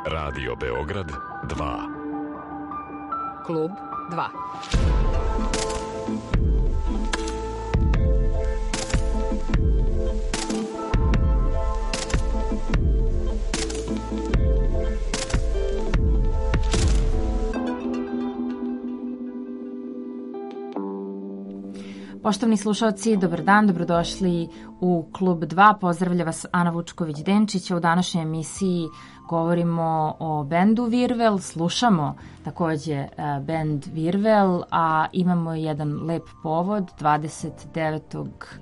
Radio Beograd 2. Klub 2. Poštovni slušalci, dobar dan, dobrodošli u Klub 2. Pozdravlja vas Ana Vučković-Denčić. U današnjoj emisiji govorimo o bendu Virvel, slušamo takođe bend Virvel, a imamo jedan lep povod, 29.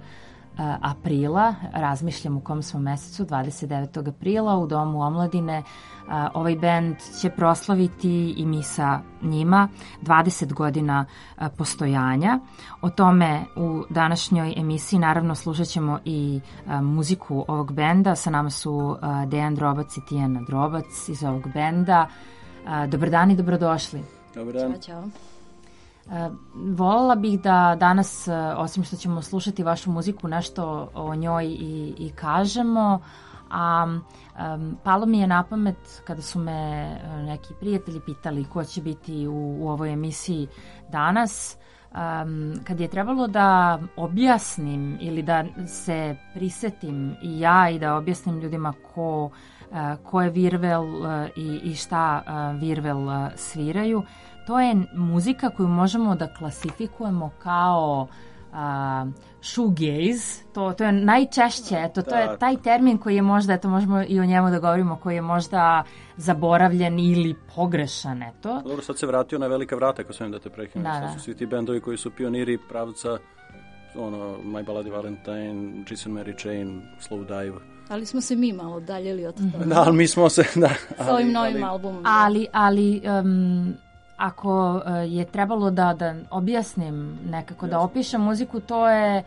aprila, razmišljam u kom smo mesecu, 29. aprila u Domu omladine. Ovaj bend će proslaviti i mi sa njima 20 godina postojanja. O tome u današnjoj emisiji naravno slušat ćemo i muziku ovog benda. Sa nama su Dejan Drobac i Tijana Drobac iz ovog benda. Dobar dan i dobrodošli. Dobar dan. Ćao, čao. Voljela bih da danas, osim što ćemo slušati vašu muziku, nešto o njoj i kažemo, a palo mi je na pamet kada su me neki prijatelji pitali ko će biti u ovoj emisiji danas, kad je trebalo da objasnim ili da se prisetim i ja i da objasnim ljudima ko je Virvel i šta Virvel sviraju. To je muzika koju možemo da klasifikujemo kao shoegaze. To je najčešće, to je taj termin koji je možda, eto možemo i o njemu da govorimo, koji je možda zaboravljen ili pogrešan, eto. Dobro, sad se vratio na velika vrata, ako smijem da te prekinem. Sad su svi ti bendovi koji su pioniri pravca, My Bloody Valentine, Jason Mary Chain, Slow Dive. Ali smo se mi malo daljeli od toga. Da, ali mi smo se, da. S ovim novim albumom. Ali ako je trebalo da objasnim nekako, da opišem muziku, to je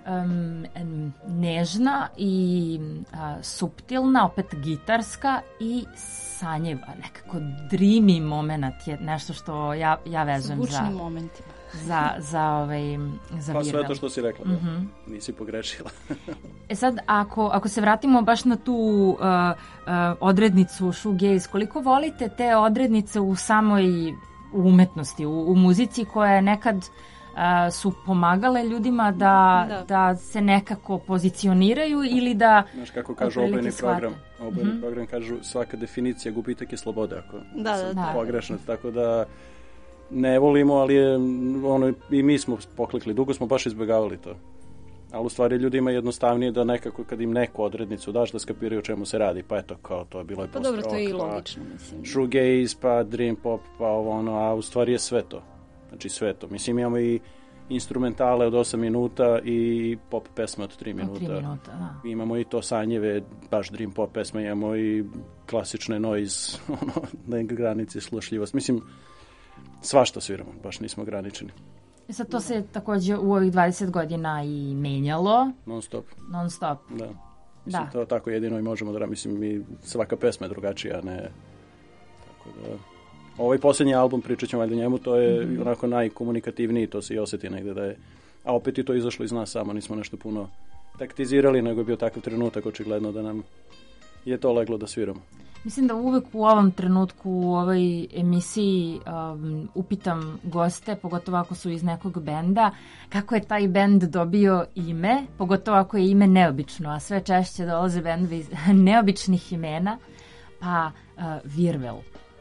nežna i suptilna, opet gitarska i sanjiva. Nekako dreamy moment je nešto što ja vezujem zvučnim momentima. za Pa Virvel. sve to što si rekla, nisi pogrešila. Sad, ako se vratimo baš na tu odrednicu shoegaze, koliko volite te odrednice u samoj umetnosti, u muzici koja nekad su pomagale ljudima da se nekako pozicioniraju ili da... Znaš kako kažu obojni program kažu svaka definicija gubitak je slobode, ako pogrešno, tako da ne volimo, ali je i mi smo poklikli, dugo smo baš izbjegavali to. Ali u stvari ljudima je jednostavnije da nekako kad im neku odrednicu daš da skapiraju o čemu se radi, pa eto kao to je bilo pa dobro, to je i logično, mislim. Shoegaze, pa dream pop, pa a u stvari je sve to. Znači sve to. Mislim, imamo i instrumentale od 8 minuta i pop pesme od 3 minuta. 3 minuta, da. Imamo i to sanjeve, baš dream pop pesme, imamo i klasične noise, na granici slušljivost. Mislim, svašta sviramo, baš nismo ograničeni. Sad to se takođe u ovih 20 godina i menjalo. Non stop. Da. Mislim, to tako jedino i možemo da mislim, mi svaka pesma je drugačija, ne. Tako da ovaj posljednji album, pričat ćemo valjda njemu, to je onako najkomunikativniji, to se i osjeti negde da je, a opet i to izašlo iz nas samo, nismo nešto puno taktizirali, nego je bio takav trenutak očigledno da nam je to leglo da sviramo. Mislim da uvek u ovom trenutku u ovoj emisiji upitam goste, pogotovo ako su iz nekog benda, kako je taj bend dobio ime, pogotovo ako je ime neobično, a sve češće dolaze bendovi iz neobičnih imena, pa Virvel.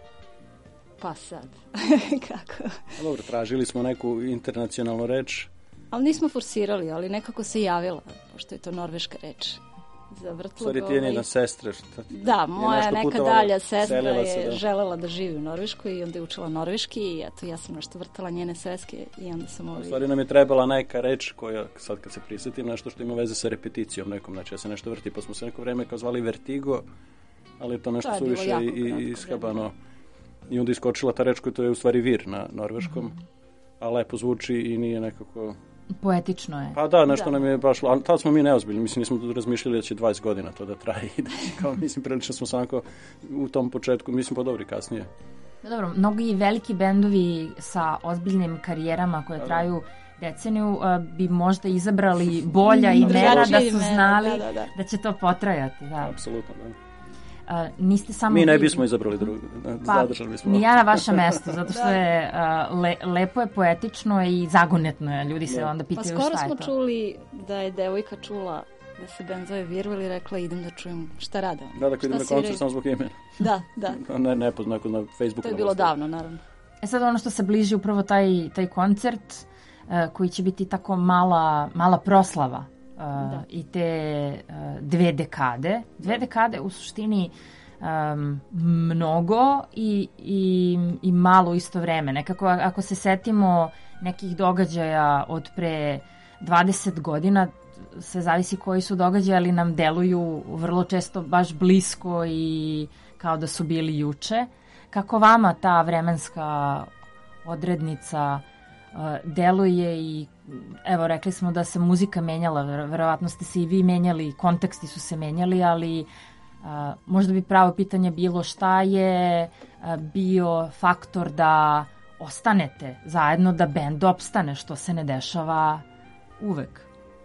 Pa sad, kako? Dobro, tražili smo neku internacionalnu reč. Ali nismo forsirali, ali nekako se javila, pošto je to norveška reč. Stvari ti je njena sestra. Da, moja neka dalja sestra je želela da živi u Norveškoj i onda je učila norveški i eto, ja sam nešto vrtala njene sveske i onda sam U stvari nam je trebala neka reč koja, sad kad se prisjetim, nešto što ima veze sa repeticijom nekom, znači ja se nešto vrti, pa smo se neko vreme kao zvali Vertigo, ali je to nešto suviše i ishabano. I onda iskočila ta reč koja to je u stvari vir na norveškom, a lepo zvuči i nije nekako... Poetično je. Pa da, nešto nam je baš... Ali tada smo mi neozbiljni, mislim, nismo razmišljali da će 20 godina to da traje i da kao, mislim, prilično smo samo u tom početku, mislim, pa dobri kasnije. Dobro, mnogi veliki bendovi sa ozbiljnim karijerama koje traju deceniju bi možda izabrali bolja imena da su znali da će to potrajati. Da. Apsolutno, da. niste samo... Mi ne bismo izabrali drugo, zadržali bismo. Ni ja na vaše mesto, zato što je lepo je, poetično i zagonetno je. Ljudi se onda pitaju šta je to. Pa skoro smo čuli da je devojka čula da se bend zove Virvel i rekla idem da čujem šta rade. Da, dakle idem na koncert samo zbog imena. Da. Nepoznako na Facebooku. To je bilo davno, naravno. Sad ono što se bliži upravo taj koncert koji će biti tako mala proslava i te 2 dekade. 2 dekade u suštini mnogo i malo u isto vreme. Nekako ako se setimo nekih događaja od pre 20 godina, sve zavisi koji su događaji, ali nam deluju vrlo često baš blisko i kao da su bili juče. Kako vama ta vremenska odrednica deluje i evo rekli smo da se muzika menjala, verovatno ste se i vi menjali, konteksti su se menjali, ali možda bi pravo pitanje bilo šta je bio faktor da ostanete zajedno, da bend opstane, što se ne dešava uvek?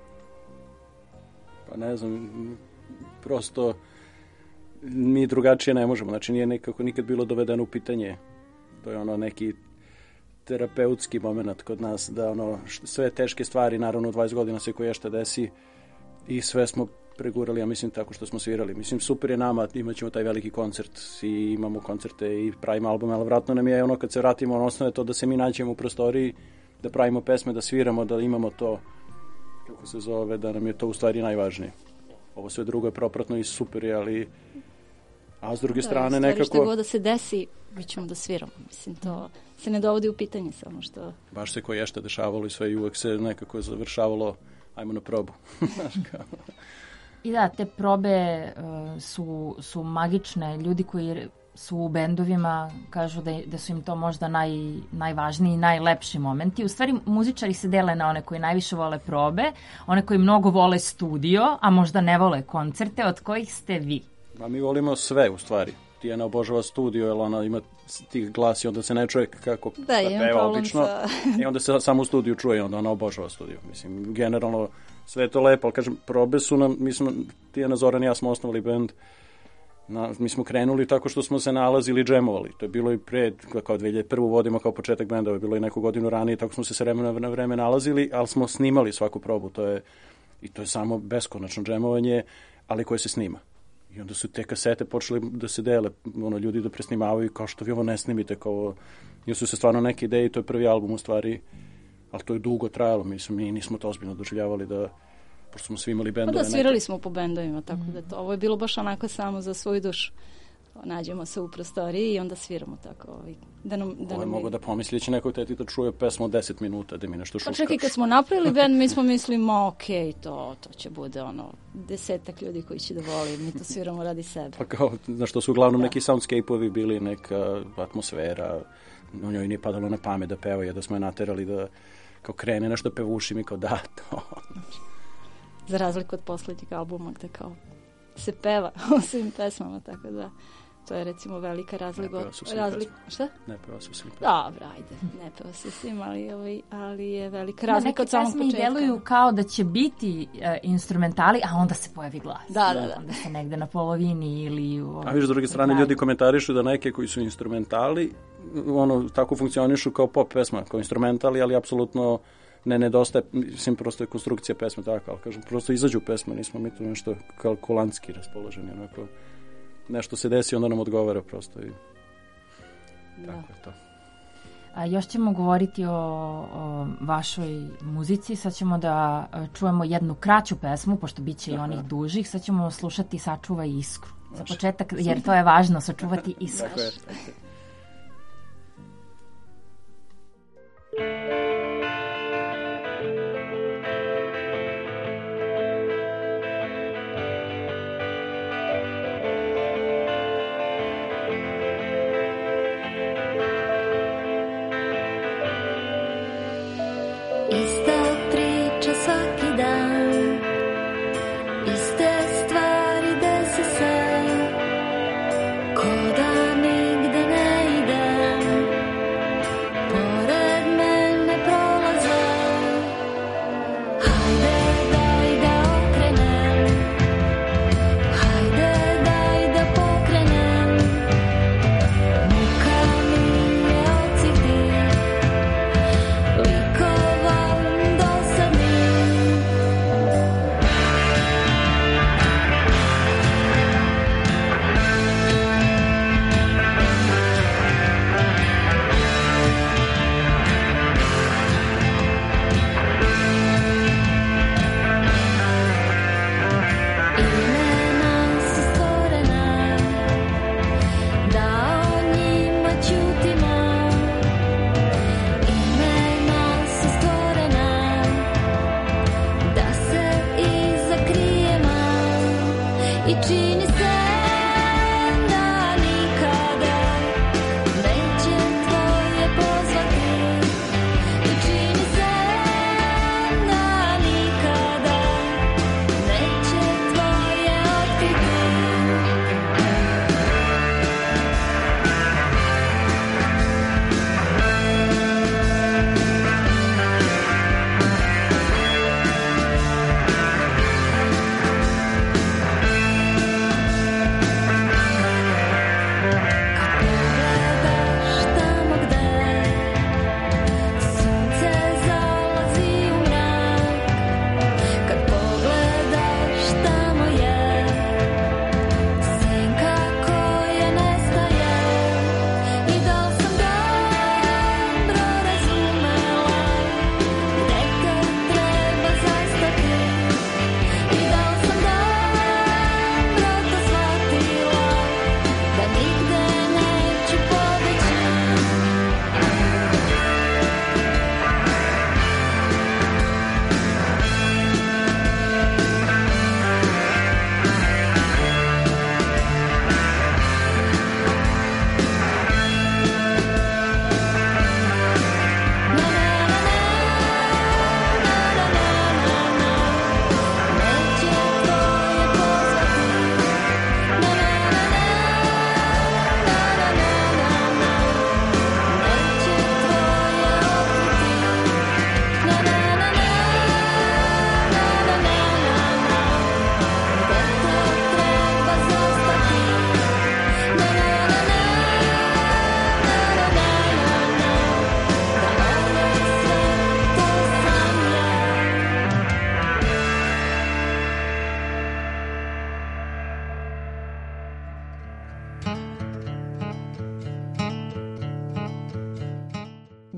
Pa ne znam, prosto mi drugačije ne možemo, znači nije nekako nikad bilo dovedeno u pitanje. To je ono neki terapeutski moment kod nas, da ono sve teške stvari, naravno u 20 godina se koje šta desi i sve smo pregurali, ja mislim tako što smo svirali. Mislim super je nama, imat ćemo taj veliki koncert i imamo koncerte i pravimo albume, ali vratno nam je ono kad se vratimo, ono osnovno je to da se mi nađemo u prostoriji, da pravimo pesme, da sviramo, da imamo to, kako se zove, da nam je to u stvari najvažnije. Ovo sve drugo je propratno i super je, ali a s druge strane nekako... Šta god da se desi, mi ćemo da sviramo. Mislim, to se ne dovodi u pitanje samo što... Baš se koje šta dešavalo i sve i uvek se nekako završavalo, ajmo na probu. I da, te probe su magične. Ljudi koji su u bendovima kažu da su im to možda najvažniji i najlepši momenti. U stvari, muzičari se dele na one koji najviše vole probe, one koji mnogo vole studio, a možda ne vole koncerte. Od kojih ste vi? A mi volimo sve, u stvari. Tijana obožava studio, jer ona ima tih glasi, onda se ne čuje kako peva obično. I onda se samo u studiju čuje, onda ona obožava studio. Mislim, generalno sve je to lepo, ali kažem, probe su nam, Tijana, Zoran i ja smo osnovali bend, mi smo krenuli tako što smo se nalazili i džemovali. To je bilo i pred, kao 2001. vodimo kao početak benda, je bilo i neku godinu ranije, tako smo se vremena na vreme nalazili, ali smo snimali svaku probu. To je samo beskonačno džemovanje, ali koje se snima. I onda su te kasete počeli da se dele, ljudi da presnimavaju kao što vi ovo ne snimite, kao jer su se stvarno neke ideje, to je prvi album u stvari, ali to je dugo trajalo, mi nismo to ozbiljno doživljavali da, pošto smo svi imali bendove. Pa da, svirali smo po bendovima, tako da ovo je bilo baš onako samo za svoju dušu. Nađemo se u prostoriji i onda sviramo tako. Ovo je mogo da pomisli će neko teti da čuje pesmu od 10 minuta, da mi nešto šuškaš. Pa čak i kad smo napravili bend, mi smo mislimo, okej, to će bude 10 ljudi koji će da voli, mi to sviramo radi sebe. Pa kao, znaš, to su uglavnom neki soundscape-ovi bili, neka atmosfera, u njoj nije padalo na pamet da peva, da smo je naterali da kao krene nešto pevuši mi kao da, to. Za razliku od poslednjeg albuma gde kao se peva o svim pesmama, tako da to je recimo velika razlika. Šta? Ne peva se svim. Dobro, ajde, ne peva se svim, ali je velika razlika od samog početka. Neke pesme deluju kao da će biti instrumentali, a onda se pojavi glas. Da. Onda se negde na polovini ili... A viš, s druge strane, ljudi komentarišu da neke koji su instrumentali, tako funkcionišu kao pop pesma, kao instrumentali, ali apsolutno ne nedostaje, mislim, prosto je konstrukcija pesme tako, ali kažem, prosto izađu pesme, nismo mi tu nešto kalkulantski raspoloženi, onako, nešto se desi, onda nam odgovara prosto i tako je to. A još ćemo govoriti o vašoj muzici, sad ćemo da čujemo jednu kraću pesmu, pošto bit će i onih dužih, sad ćemo slušati Sačuvaj iskru. Za početak, jer to je važno, sačuvati iskru. Tako je. Hajde, daj da okrenem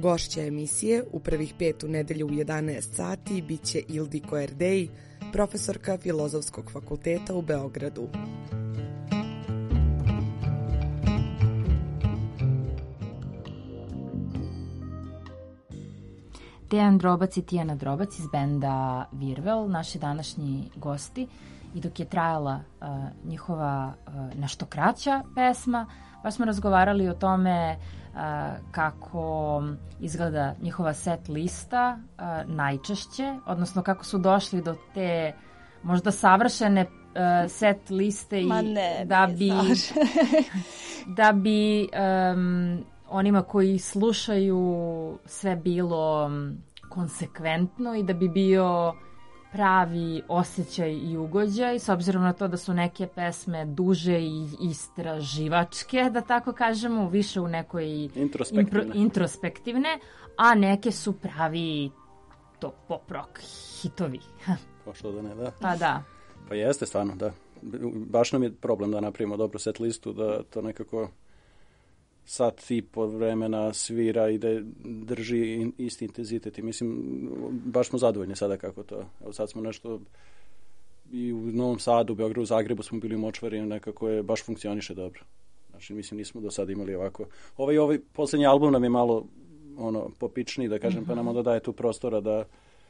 Gošća emisije u prvih 5 u nedelju u 11 sati biće Ildiko Erdej, profesorka Filozofskog fakulteta u Beogradu. Dejan Drobac i Tijana Drobac iz benda Virvel, naši današnji gosti. I dok je trajala njihova nešto kraća pesma, baš smo razgovarali o tome kako izgleda njihova set lista najčešće, odnosno kako su došli do te možda savršene set liste i da bi onima koji slušaju sve bilo konsekventno i da bi bio pravi osjećaj i ugođaj, s obzirom na to da su neke pesme duže i istraživačke, da tako kažemo, više u nekoj introspektivne, a neke su pravi to pop rock hitovi. Pa što da ne, da. Pa da. Pa jeste stvarno, da. Baš nam je problem da napravimo dobru set listu, da to nekako sat i po vremena svira i da drži isti intenzitet i mislim, baš smo zadovoljni sada kako to. Evo sad smo nešto i u Novom Sadu, Beogradu, Zagrebu smo bili u Močvari, nekako je baš funkcioniše dobro. Znači, mislim, nismo do sada imali ovako. Ovaj poslednji album nam je malo popičniji, da kažem, pa nam onda daje tu prostora da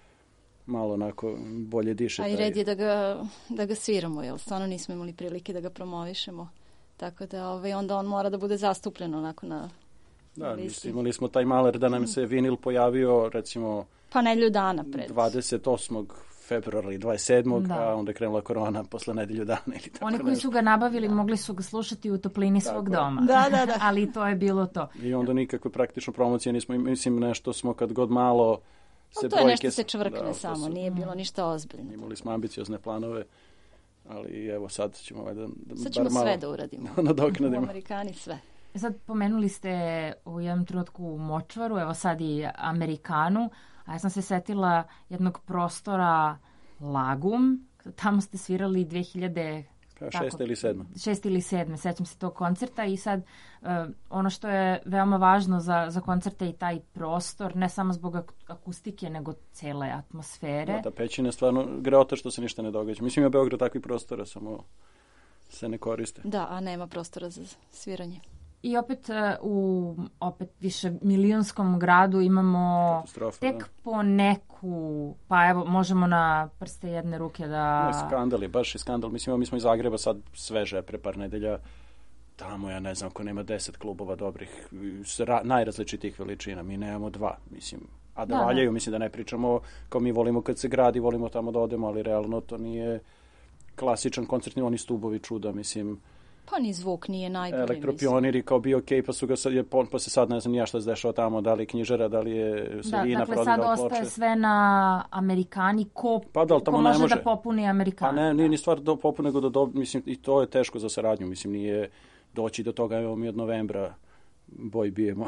malo onako bolje diše. A i red je da ga sviramo, jer stvarno nismo imali prilike da ga promovišemo. Tako da onda on mora da bude zastupljen onako na listi. Imali smo taj maler da nam se vinil pojavio recimo pa nedelju dana pred 28. februara i 27. a onda je krenula korona posle nedelju dana ili tako. Oni koji su ga nabavili mogli su ga slušati u toplini svog doma. Da. Ali to je bilo to. I onda nikakve praktično promocije nismo, mislim nešto smo kad god malo se to je nešto se čvrkne samo, nije bilo ništa ozbiljno. Imali smo ambiciozne planove. Ali evo sad ćemo sad ćemo sve da uradimo. Nadoknadimo. Amerikani sve. Sad pomenuli ste u jednom trenutku Močvaru, evo sad i Amerikanu, a ja sam se setila jednog prostora Lagum, tamo ste svirali 2000... 6. ili 7. 6. ili 7. Sećam se tog koncerta i sad ono što je veoma važno za koncerte i taj prostor, ne samo zbog akustike, nego cele atmosfere. Da, ta pećina je stvarno greota što se ništa ne događa. Mislim, ima Beograd takvih prostora, samo se ne koriste. Da, a nema prostora za sviranje. I opet u više milionskom gradu imamo tek po neku, pa evo možemo na prste jedne ruke da... Skandal je, baš je skandal. Mislim, mi smo iz Zagreba sad sveže pre par nedelja. Tamo, ja ne znam, ako nema 10 klubova dobrih, najrazličitijih veličina. Mi nemamo 2, mislim. A da valjaju, mislim da ne pričamo kao mi volimo kad se gradi, volimo tamo da odemo, ali realno to nije klasičan koncert, ni oni stubovi čuda, mislim... Pa ni zvuk nije najbolji. Elektropioniri kao bio okej, pa se sad ne znam ja šta se dešava tamo, da li je knjižara, da li je Savina prodala ploče. Dakle, sad ostaje sve na Amerikani, ko može da popuni Amerikanu. Pa ne, nije ni stvar da popuni, nego mislim, i to je teško za saradnju, mislim, nije doći do toga, evo mi od novembra boj bijemo.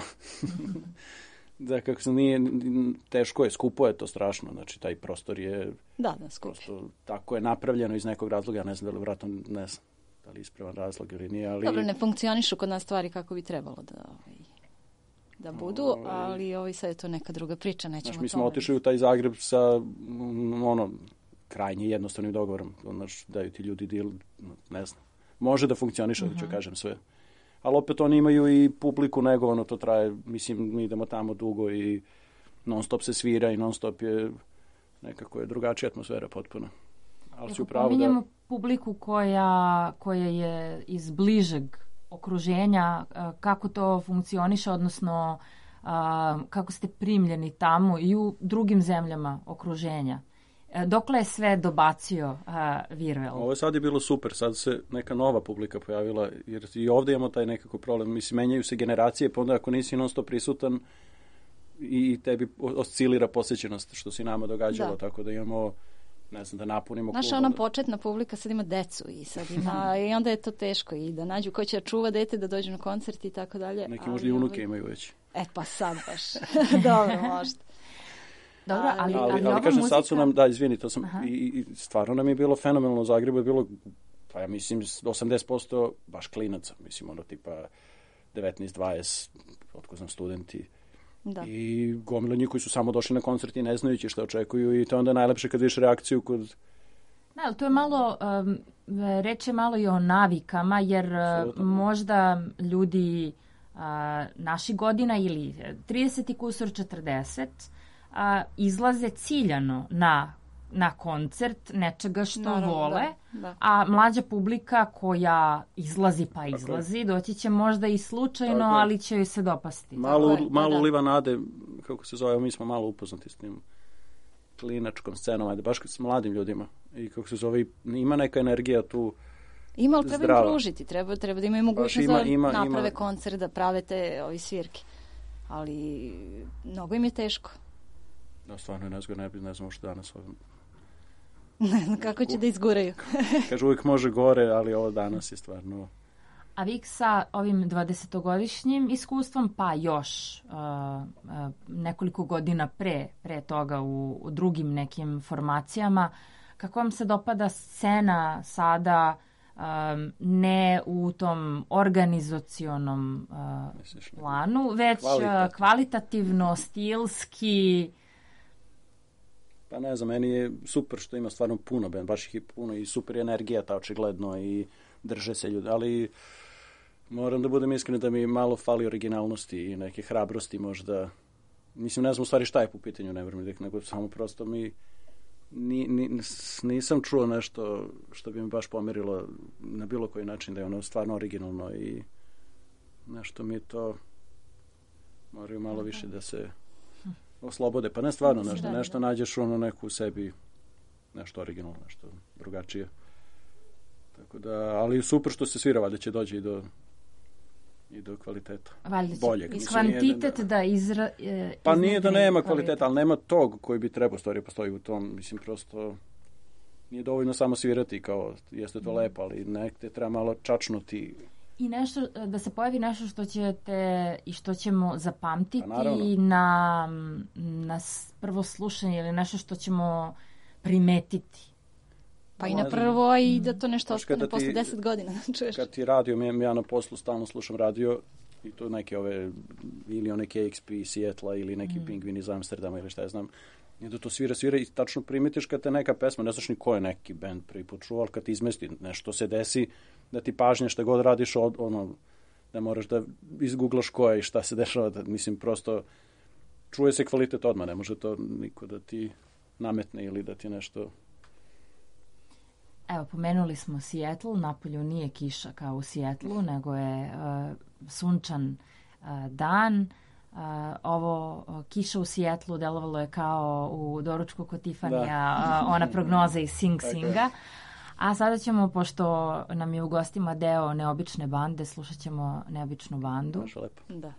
Da, kako se nije, teško je, skupo je to strašno, znači taj prostor je... Da, skupo. Tako je napravljeno iz nekog razloga, ja ne znam da li vratno, ne znam. Da li ispravan razlog ili nije, ali... Dobro, ne funkcionišu kod nas stvari kako bi trebalo da budu, ali sad je to neka druga priča, nećemo mi smo otišli u taj Zagreb sa krajnje jednostavnim dogovorom, daju ti ljudi deal, ne znam, može da funkcioniše, da ću kažem sve. Ali opet oni imaju i publiku negovano, to traje, mislim, mi idemo tamo dugo i non stop se svira i non stop je nekako je drugačija atmosfera potpuno. Ali si upravo da... publiku koja je iz bližeg okruženja, kako to funkcioniše, odnosno kako ste primljeni tamo i u drugim zemljama okruženja. Dokle je sve dobacio Virvel? Ovo sad je bilo super, sad se neka nova publika pojavila, jer i ovdje imamo taj nekako problem. Mislim, menjaju se generacije, pa onda ako nisi non stop prisutan i tebi oscilira posjećenost, što se nama događalo, tako da imamo... ne znam, da napunimo klub. Naša ona početna publika sad ima decu i sad ima, i onda je to teško i da nađu ko će da čuva dete, da dođu na koncert i tako dalje. Neki možda i unuke imaju već. Pa sad baš. Dobro, možda. Dobro, ali kažem, muzika... sad su nam, da, izvini, to sam, i stvarno nam je bilo fenomenalno, u Zagrebu je bilo, pa ja mislim, 80% baš klinaca, mislim, tipa 19-20, otko znam studenti, Da. I gomila njih koji su samo došli na koncert i ne znajući šta očekuju i to onda najlepše kad vidiš reakciju kod... Da, ali to je malo, reč je malo i o navikama, jer možda ljudi naših godina ili 30 i kusur 40 izlaze ciljano na koncert nečega što naravno, vole, da. A mlađa publika koja izlazi pa izlazi, doći će možda i slučajno, ali će joj se dopasti. Malo uliva nade, kako se zove, mi smo malo upoznati s tim klinačkom scenom, ajde, baš s mladim ljudima. I kako se zove, ima neka energija tu. Ima, ali treba im pružiti, treba da imaju mogućnost da naprave koncert, da prave te ovi svirke. Ali mnogo im je teško. Da, stvarno je nezgodno, ne znam što danas ovim... Ne znam kako će da izguraju. Kaže, uvijek može gore, ali ovo danas je stvarno... A vi sa ovim 20-godišnjim iskustvom, pa još nekoliko godina pre toga u drugim nekim formacijama, kako vam se dopada scena sada, ne u tom organizacionom planu, već kvalitativno, stilski... Pa ne znam, meni je super što ima stvarno puno band, baš ih je puno i super energija ta očigledno i drže se ljudi, ali moram da budem iskren da mi malo fali originalnosti i neke hrabrosti možda. Mislim, ne znam u stvari šta je po pitanju Nevermind, nego samo prosto nisam čuo nešto što bi mi baš pomerilo na bilo koji način da je ono stvarno originalno i nešto mi to moraju malo više da se oslobode, pa ne stvarno nešto nađeš ono neku u sebi, nešto originalno, nešto drugačije. Tako da, ali super što se svira, valjda će doći i do kvaliteta. Boljeg. Iz kvantitet da pa nije da nema kvaliteta, ali nema tog koji bi trebao postoji u tom, mislim, prosto nije dovoljno samo svirati kao, jeste to lepo, ali nekde treba malo čačnuti. I nešto, da se pojavi nešto što ćete i što ćemo zapamtiti na prvo slušanje ili nešto što ćemo primetiti. Pa i na prvo i da to nešto ostane posle 10 godina. Kad ti radio, ja na poslu stalno slušam radio i to neke ove, ili one KXP Seattle ili neki Pingvin iz Amsterdama ili šta ja znam. I da to svira i tačno primetiš kad te neka pesma, ne znaš ni ko je neki band prvi put čuo, ali kad ti izmesti nešto se desi, da ti pažnje šta god radiš, da moraš da izgooglaš ko je i šta se dešava, mislim, prosto čuje se kvalitet odmah, ne može to niko da ti nametne ili da ti nešto... Evo, pomenuli smo Seattle, napolju nije kiša kao u Seattleu, nego je sunčan dan. Ovo kiša u Seattleu delovalo je kao u doručku kod Tifanija, ona prognoza iz Sing Singa. A sada ćemo, pošto nam je u gostima deo neobične bande, slušat ćemo neobičnu bandu. Baš lepo. Da.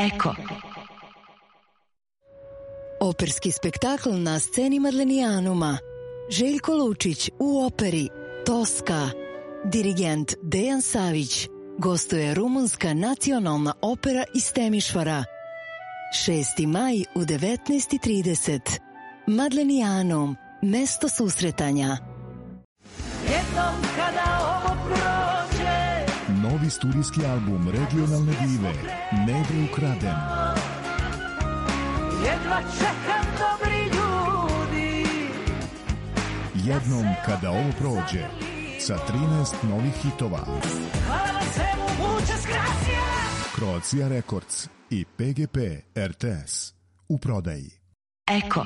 Eko. Operski spektakl na sceni Madlenijanuma. Željko Lučić u operi Toska. Dirigent Dejan Savić. Gostuje Rumunska nacionalna opera iz Temišvara. 6. maj u 19:30. Madlenijanum, mesto susretanja. Jednom kada ovo prođe. Novi studijski album regionalne dive Nede ukraden. Jedva čekam dobri ljudi. Jednom kada ovo prođe. Sa 13 novih hitova. Hvala svemu, muchas gracias. Croatia Records i PGP RTS u prodaji. Eko.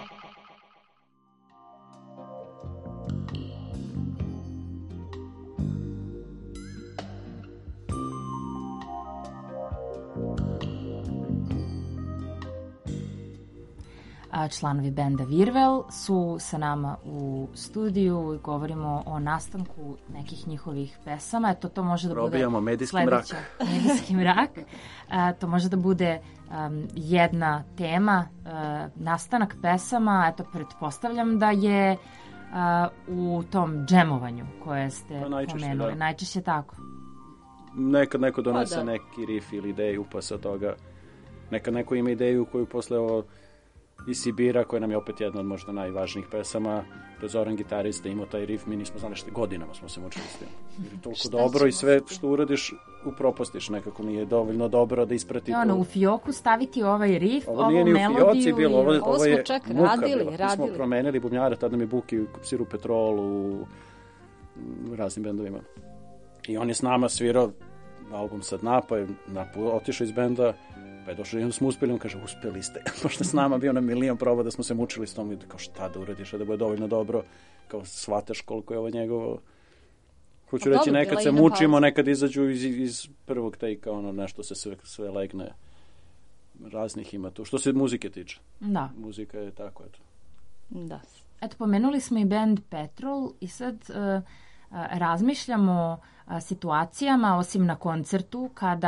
Članovi benda Virvel su sa nama u studiju i govorimo o nastanku nekih njihovih pesama. Eto, to može da bude medijski mrak. Medijski mrak. To može da bude jedna tema, nastanak pesama. Eto, pretpostavljam da je u tom džemovanju koje ste pomenuli. Da. Najčešće tako. Nekad neko donese neki riff ili ideju, pa sa toga nekad neko ima ideju koju posle ovo iz Sibira, koja nam je opet jedna od možda najvažnijih pesama. To je Zoran gitarista, imao taj riff, mi nismo znali godinama smo se mučili s tim. Jer je toliko dobro i sve što uradiš upropastiš, nekako nije dovoljno dobro da isprati to. U fioku staviti ovaj riff, ovo nije ni u fioci bilo, ovo je čak muka radili. Mi smo promenili bubnjara, tada nam je Buki Siru Petrol u raznim bendovima. I on je s nama svirao album sa dna, pa je otišao iz benda, pa je došao i onda smo uspeli, on kaže, uspeli ste, pošto s nama bio na milion proba da smo se mučili s tom i kao šta da uradiš, da bude dovoljno dobro, kao shvataš koliko je ovo njegovo. Hoću reći, nekad se mučimo, nekad izađu iz prvog take-a, ono nešto se sve legne. Raznih ima tu. Što se muzike tiče. Da. Muzika je tako, eto. Da. Eto, pomenuli smo i band Petrol i sad razmišljamo situacijama, osim na koncertu,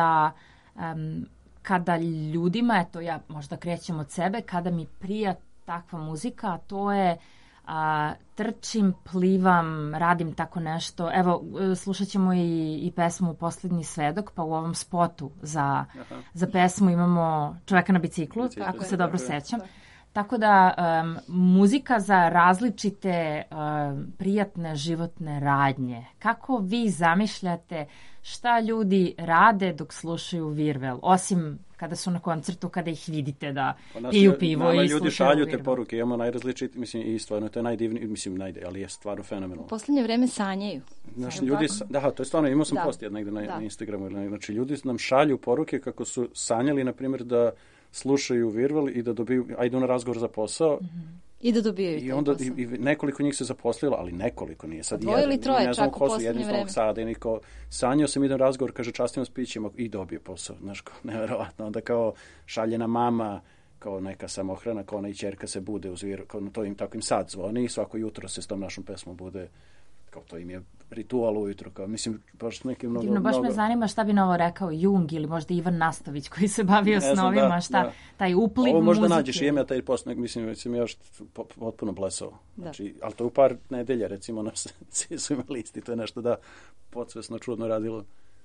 kada ljudima, eto ja možda krećem od sebe, kada mi prija takva muzika, to je trčim, plivam, radim tako nešto. Evo, slušat ćemo i pesmu Poslednji svedok, pa u ovom spotu za pesmu imamo Čoveka na biciklu, ako se dobro sećam. Tako da muzika za različite prijatne životne radnje. Kako vi zamišljate šta ljudi rade dok slušaju Virvel? Osim kada su na koncertu, kada ih vidite da piju pivo i slušaju ljudi šalju te poruke, imamo najrazličitiji, mislim, i stvarno, to je najdivniji, mislim, ali je stvarno fenomenalno. U poslednje vreme sanjaju. Znači, ljudi, to je stvarno, imao sam post negde na Instagramu, znači, ljudi nam šalju poruke kako su sanjali, na primjer, da slušaju Virvel i da dobiju, idu na razgovor za posao. I da dobijaju i onda i nekoliko njih se zaposlilo, ali nekoliko nije. Sad dvoje ili troje čak u poslednje vreme. Sada i niko sanjao sam, idem razgovor, kaže častim vas pićima i dobije posao. Znaš, nevjerovatno. Onda kao šaljena mama, kao neka samohrana, kao ona i ćerka se bude uz Virvel, kao to im tako im sad zvoni i svako jutro se s tom našom pesmom bude, kao to im je ritual ujutro, kao, mislim, baš neki mnogo... Divno, baš me zanima šta bi na ovo rekao Jung ili možda Ivan Nastović koji se bavio snovima, taj upliv muzike. Ovo možda nađeš i ja taj post, mislim, sam još potpuno blesao. Znači, ali to u par nedelja, recimo, svi su imali isti, to je nešto da podsvesno čudno radilo.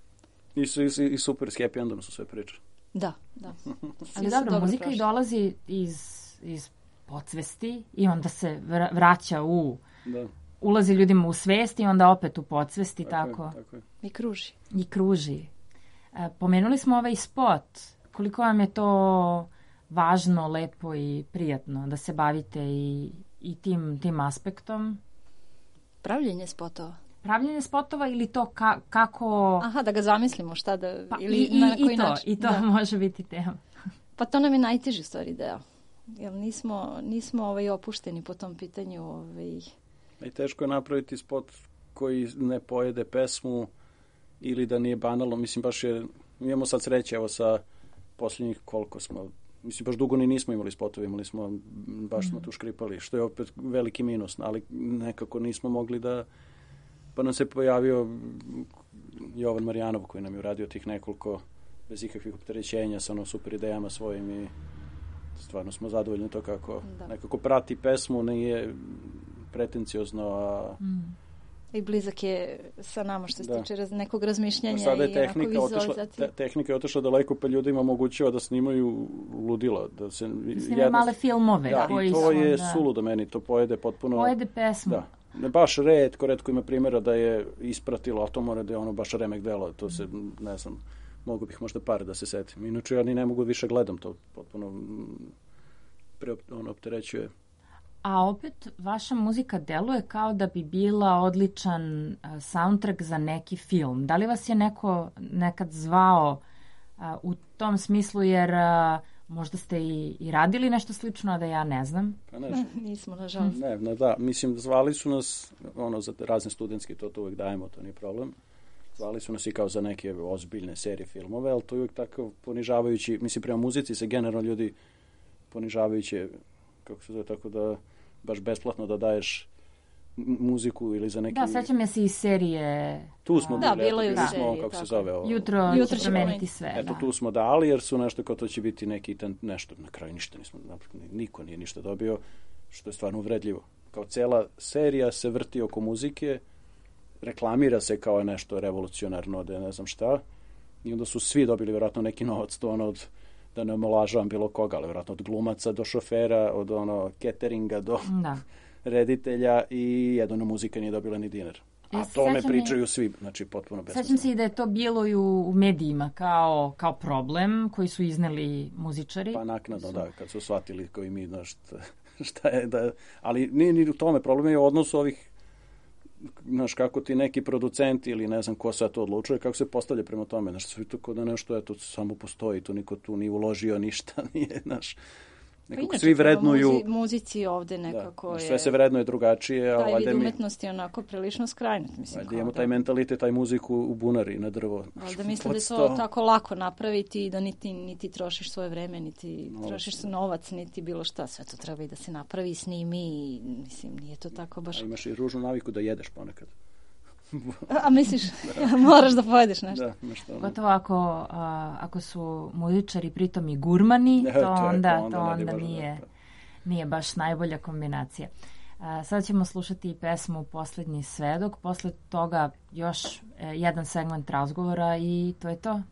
I super, s happy endom su sve priče. Da. Ali dobro, muzika i dolazi iz podsvesti i onda se vraća u... Da. Ulazi ljudima u svest i onda opet u podsvesti, tako. I kruži. Pomenuli smo ovaj spot. Koliko vam je to važno, lepo i prijatno da se bavite i tim aspektom? Pravljenje spotova. Pravljenje spotova ili to kako... Aha, da ga zamislimo šta da... ili na koji način. I to može biti tema. Pa to nam je najteži stvari deo. Jer nismo opušteni po tom pitanju... Najteško je napraviti spot koji ne pojede pesmu ili da nije banalno. Mislim, baš je... Mi imamo sad sreće, evo sa posljednjih koliko smo... Mislim, baš dugo ni nismo imali spotove, imali smo... Baš smo tu škripali, što je opet veliki minus, ali nekako nismo mogli da... Pa nam se pojavio Jovan Marjanov koji nam je uradio tih nekoliko bez ikakvih opterećenja, sa ono super idejama svojim i stvarno smo zadovoljni to kako nekako prati pesmu, nije pretenciozno, a... I blizak je sa nama što se tiče nekog razmišljanja sada je i onako vizualizacije. Tehnika je otišla daleko, pa ljudima omogućava da snimaju ludila. Da se snimaju male filmove. Da, i to je suludo meni, to pojede potpuno... Pojede pesmu. Da. Ne, baš retko ima primjera da je ispratilo, a to mora da je ono baš remek delo, to se, ne znam, mogu bih možda par da se setim. Inače ja ni ne mogu više gledam, to potpuno opterećuje. A opet, vaša muzika deluje kao da bi bila odličan soundtrack za neki film. Da li vas je neko nekad zvao u tom smislu, jer možda ste i radili nešto slično, a da ja ne znam? Pa ne, nismo, nažalost. Ne, da, mislim, zvali su nas, za razne studentske, to uvijek dajemo, to nije problem. Zvali su nas i kao za neke ozbiljne serije filmove, ali to je uvijek tako ponižavajući, mislim, prema muzici se generalno ljudi ponižavajuće, kako se zove, tako da baš besplatno da daješ muziku ili za neki... Da, sećam ja se iz serije... Tu smo bili, bilo je u seriji, kako se zove ovo. Jutro će promeniti sve. Eto, tu smo dali, jer su nešto kao to će biti neki nešto, na kraju ništa nismo, niko nije ništa dobio, što je stvarno uvredljivo. Kao cela serija se vrti oko muzike, reklamira se kao nešto revolucionarno, da ne znam šta, i onda su svi dobili vjerojatno neki novac, to od da ne omalažavam bilo koga, ali vjerojatno od glumaca do šofera, od cateringa do reditelja, i jedno muzika nije dobila ni dinar. A tome pričaju svi, znači potpuno besmisleno. Sećam se i da je to bilo i u medijima kao problem koji su izneli muzičari. Pa naknadno, da, kad su shvatili koji mi, šta je, da, ali nije ni u tome, problem je u odnosu ovih, znaš, kako ti neki producenti ili ne znam ko sad to odlučuje, kako se postavlja prema tome, znaš, svi to kod da nešto, eto, samo postoji, tu niko tu nije uložio ništa, nije, znaš, nekako svi vrednuju... Muzici ovde nekako sve se vrednuje drugačije. Taj vid umetnosti je onako prilično skrajnut, mislim. Valjda imamo taj mentalitet, taj muziku u bunari na drvo. Da mislim da je to tako lako napraviti i da niti trošiš svoje vreme, niti trošiš novac, niti bilo šta, sve to treba i da se napravi, snimi i mislim, nije to tako baš... A imaš i ružnu naviku da jedeš ponekad. A misliš, moraš da pojedeš nešto. Da, nešto. Gotovo ako su muzičari pritom i gurmani, to onda nije baš najbolja kombinacija. Sad ćemo slušati pesmu Poslednji svedok, posle toga još jedan segment razgovora i to je to.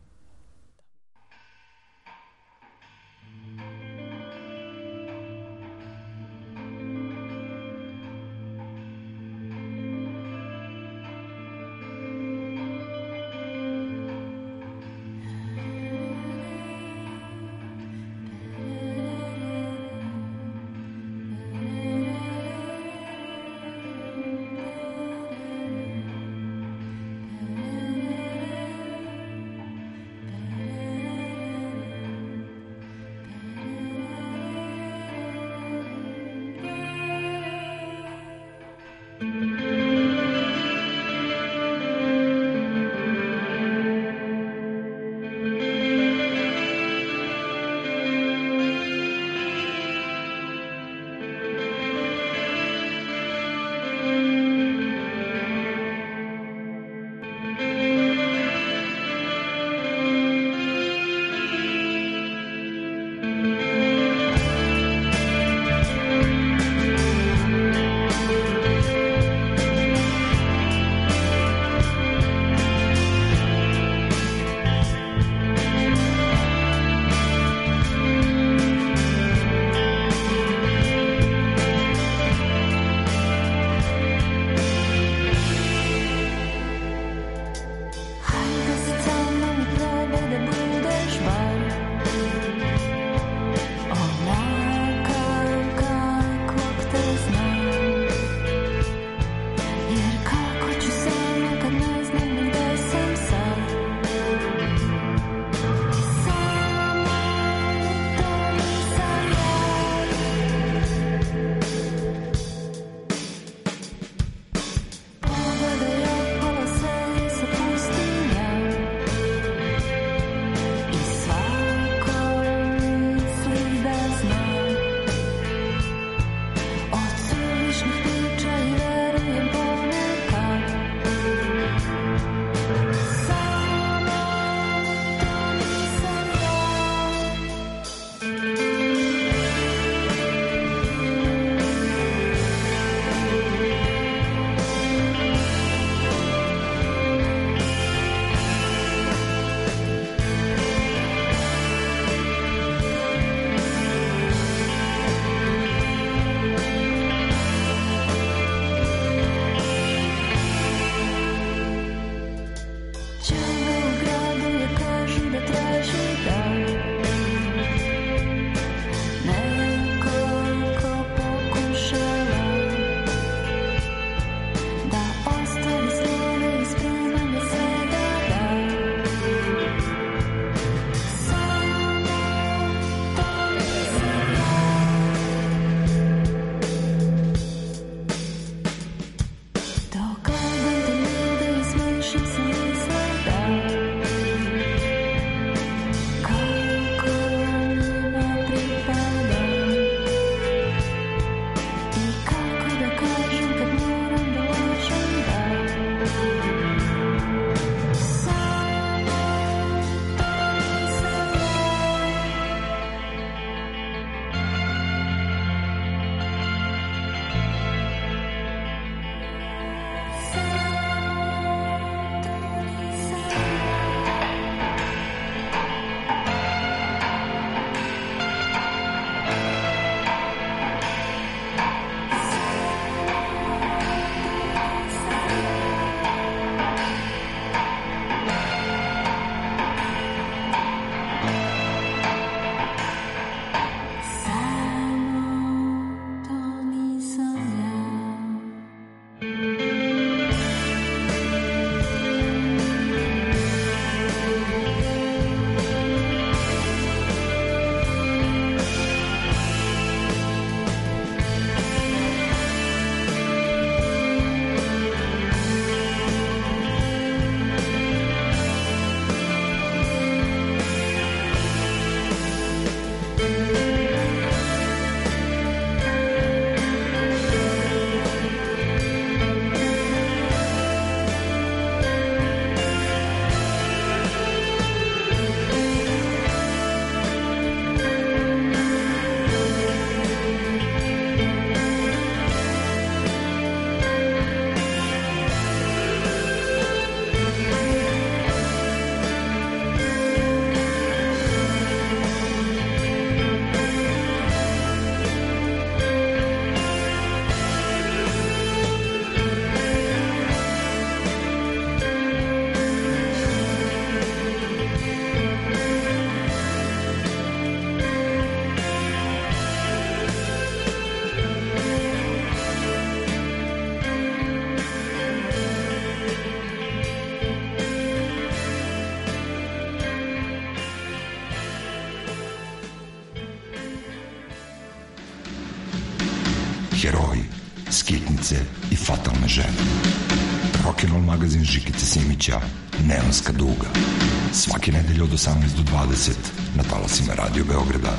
heroji, skitnice i fatalne žene. Rock'n'Roll magazin Žikice Simića, Neonska duga. Svake nedelje od 18 do 20 na talasima Radio Beograda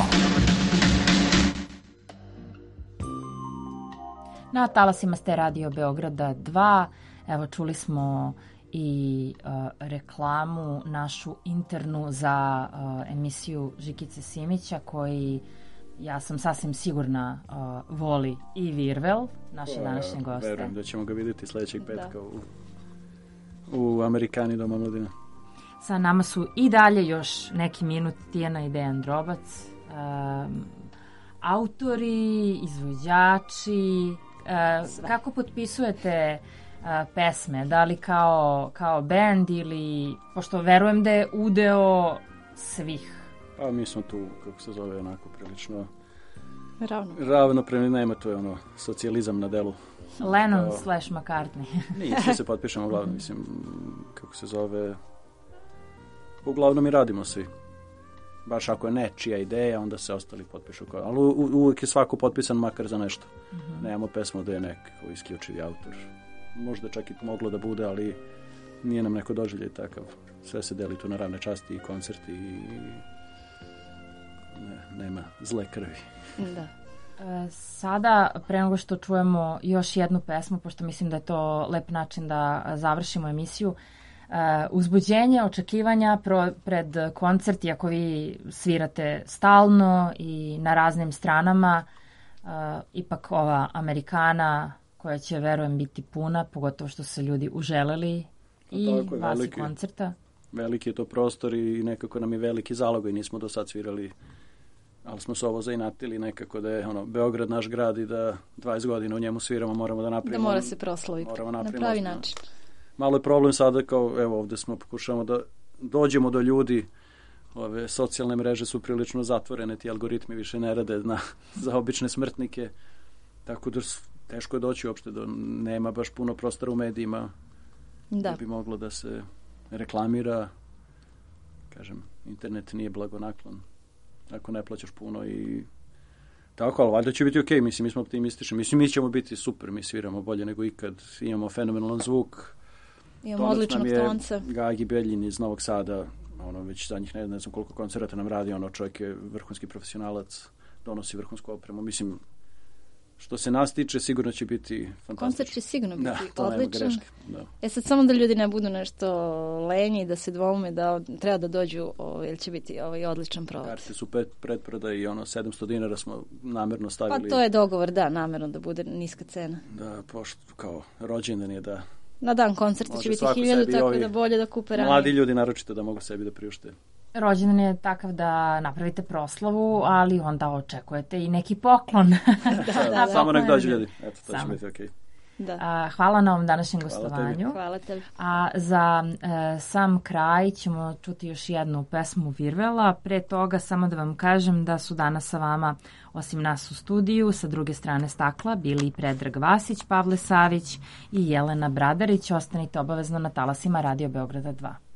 2. Na talasima ste Radio Beograda 2. Evo, čuli smo i reklamu našu internu za emisiju Žikice Simića, koji, ja sam sasvim sigurna, voli i Virvel, naše današnje goste. Verujem da ćemo ga vidjeti sledećeg petka u Amerikani Doma omladine. Sa nama su i dalje još neki minut Tijana i Dejan Drobac, autori, izvođači. Kako potpisujete pesme? Da li kao bend ili, pošto verujem da je udeo svih? Pa mi smo tu, kako se zove, onako prilično ravnopravni, nema, to je ono socijalizam na delu. Lennon / McCartney. Nije, svi se potpišemo uglavnom, mislim, kako se zove, uglavnom i radimo svi. Baš ako je nečija ideja, onda se ostali potpišu. Ali uvijek je svako potpisan makar za nešto. Nemamo pesmu da je neko isključivi autor. Možda čak i moglo da bude, ali nije nam neko doživljaj takav. Sve se deli tu na ravne časti i koncerti i nema zle krvi. Da. Sada, pre nego što čujemo još jednu pesmu, pošto mislim da je to lep način da završimo emisiju, uzbuđenje, očekivanja pred koncert, iako vi svirate stalno i na raznim stranama, ipak ova Amerikana koja će, verujem, biti puna, pogotovo što se ljudi uželeli i vas i koncerta. Veliki je to prostor i nekako nam je veliki zalogaj, nismo do sad svirali, ali smo se ovo zainatili nekako da je Beograd naš grad i da 20 godina u njemu sviramo, moramo da napravimo. Da mora se proslaviti na pravi način. Malo je problem sada, kao evo ovde smo pokušavamo da dođemo do ljudi, ove socijalne mreže su prilično zatvorene, ti algoritmi više ne rade za obične smrtnike, tako da teško je doći uopšte, nema baš puno prostora u medijima da bi moglo da se reklamira. Kažem, internet nije blagonaklon ako ne plaćaš puno i tako, ali valjda će biti okej, mislim, mi smo optimistični, mislim, mi ćemo biti super, mi sviramo bolje nego ikad, imamo fenomenalan zvuk. Imamo odličnog tonca. Gagi Beljin iz Novog Sada, već zadnjih ne znam koliko koncerata nam radi, čovjek je vrhunski profesionalac, donosi vrhunsku opremu, mislim, što se nas tiče, sigurno će biti fantastično. Koncert će sigurno biti odličan. Da. Sad samo da ljudi ne budu nešto lenji, da se dvoume da treba da dođu, jer će biti odličan provod. Karte su predprodaje i $700 smo namerno stavili. Pa to je dogovor, da, namerno da bude niska cena. Da, pošto kao rođendan je da... Na dan koncerta će biti 1000, tako da bolje da kupe ranije. Mladi ljudi naročito da mogu sebi da priušte. Rođendan je takav da napravite proslavu, ali onda očekujete i neki poklon. Da, samo nek dođu ljudi. Eto, to će biti okej. Da. Hvala na ovom današnjem gostovanju. Hvala tebi. A za sam kraj ćemo čuti još jednu pesmu Virvela. Pre toga samo da vam kažem da su danas sa vama, osim nas u studiju, sa druge strane stakla bili Predrag Vasić, Pavle Savić i Jelena Bradarić. Ostanite obavezno na talasima Radio Beograda 2.